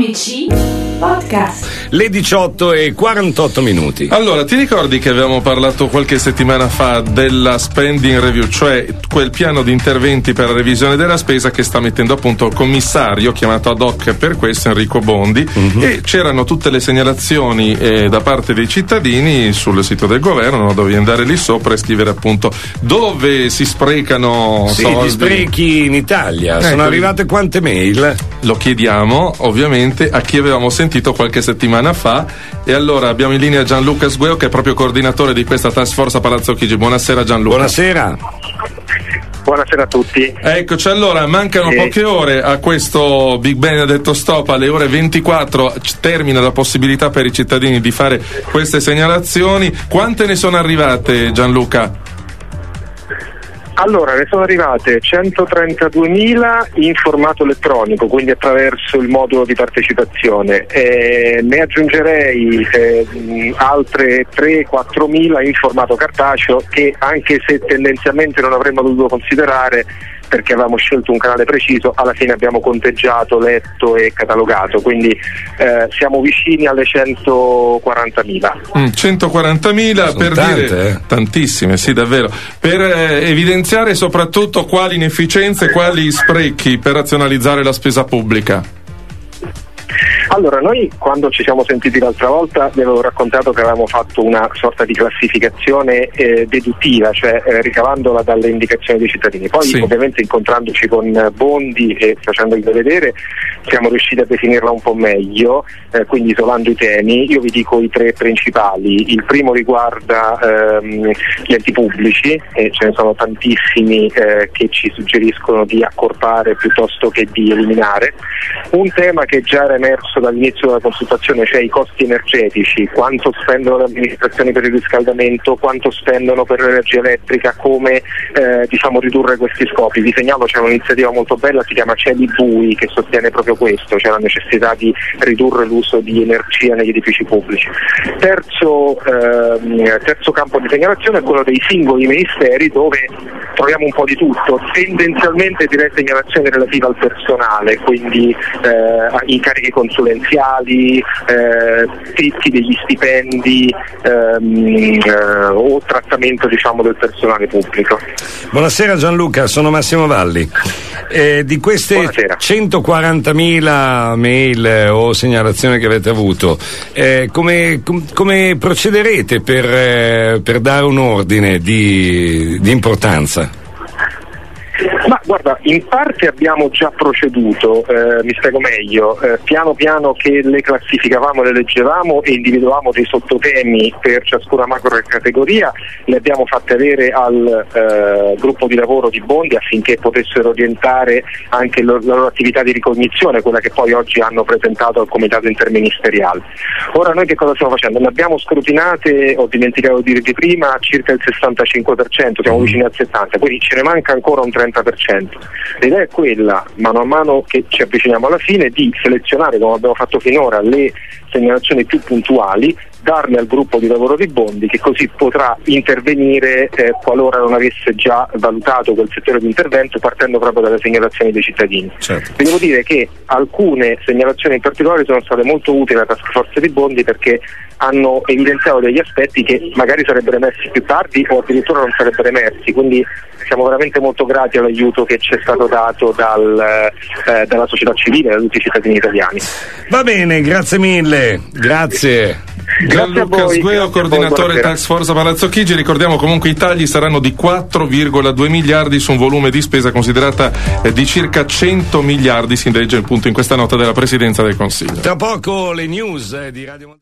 ABC Podcast. Le 18:48. Allora, ti ricordi che avevamo parlato qualche settimana fa della spending review, cioè quel piano di interventi per la revisione della spesa che sta mettendo a punto il commissario chiamato ad hoc per questo, Enrico Bondi, e c'erano tutte le segnalazioni da parte dei cittadini sul sito del governo, no? Dovevi andare lì sopra e scrivere appunto dove si sprecano soldi. Gli sprechi in Italia. Sono arrivate quante mail? Lo chiediamo ovviamente a chi avevamo sentito qualche settimana fa, e allora abbiamo in linea Gianluca Sgueo, che è proprio coordinatore di questa task force a Palazzo Chigi. Buonasera Gianluca. Buonasera. Buonasera a tutti. Eccoci, allora mancano poche ore a questo Big Benedetto Stop. Alle ore 24 termina la possibilità per i cittadini di fare queste segnalazioni. Quante ne sono arrivate, Gianluca? Allora, ne sono arrivate 132.000 in formato elettronico, quindi attraverso il modulo di partecipazione. Ne aggiungerei altre 3-4.000 in formato cartaceo, che anche se tendenzialmente non avremmo dovuto considerare perché avevamo scelto un canale preciso, alla fine abbiamo conteggiato, letto e catalogato, quindi siamo vicini alle 140.000. 140.000 per tante, dire tantissime, sì, davvero, per evidenziare soprattutto quali inefficienze, quali sprechi per razionalizzare la spesa pubblica. Allora, noi quando ci siamo sentiti l'altra volta vi avevo raccontato che avevamo fatto una sorta di classificazione deduttiva, cioè ricavandola dalle indicazioni dei cittadini. Poi ovviamente incontrandoci con Bondi e facendogli vedere siamo riusciti a definirla un po' meglio, quindi isolando i temi. Io vi dico i tre principali. Il primo riguarda gli enti pubblici, e ce ne sono tantissimi che ci suggeriscono di accorpare piuttosto che di eliminare. Un tema che già era emerso dall'inizio della consultazione, cioè i costi energetici, quanto spendono le amministrazioni per il riscaldamento, quanto spendono per l'energia elettrica, come ridurre questi scopi. Vi segnalo, c'è un'iniziativa molto bella, si chiama Cieli Bui, che sostiene proprio questo, cioè la necessità di ridurre l'uso di energia negli edifici pubblici. Terzo campo di segnalazione è quello dei singoli ministeri, dove troviamo un po' di tutto, tendenzialmente direi segnalazioni relative al personale, quindi incarichi consulenziali, tetti degli stipendi o trattamento del personale pubblico. Buonasera Gianluca, sono Massimo Valli. Di queste Buonasera. 140.000 mail o segnalazioni che avete avuto, come procederete per dare un ordine di importanza? Ma guarda, in parte abbiamo già proceduto, mi spiego meglio, piano piano che le classificavamo, le leggevamo e individuavamo dei sottotemi per ciascuna macro categoria, le abbiamo fatte avere al gruppo di lavoro di Bondi affinché potessero orientare anche la loro attività di ricognizione, quella che poi oggi hanno presentato al comitato interministeriale. Ora noi che cosa stiamo facendo? Le abbiamo scrutinate, ho dimenticato di dirvi prima, circa il 65%, siamo vicini al 70%, quindi ce ne manca ancora un 30%. L'idea è quella, mano a mano che ci avviciniamo alla fine, di selezionare, come abbiamo fatto finora, le segnalazioni più puntuali, darle al gruppo di lavoro di Bondi, che così potrà intervenire qualora non avesse già valutato quel settore di intervento, partendo proprio dalle segnalazioni dei cittadini. Certo. Vi devo dire che alcune segnalazioni in particolare sono state molto utili alla task force di Bondi, perché hanno evidenziato degli aspetti che magari sarebbero emersi più tardi o addirittura non sarebbero emersi, quindi siamo veramente molto grati all'aiuto che ci è stato dato dalla società civile, da tutti i cittadini italiani. Va bene, grazie mille, grazie. Gianluca Sgueo, coordinatore task force a Palazzo Chigi. Ricordiamo comunque i tagli saranno di 4,2 miliardi su un volume di spesa considerata di circa 100 miliardi, si legge appunto in questa nota della Presidenza del Consiglio. Tra poco le news di Radio